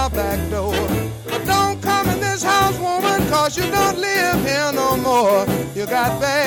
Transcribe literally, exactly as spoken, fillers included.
back door. But don't come in this house, woman, cause you don't live here no more. You got bad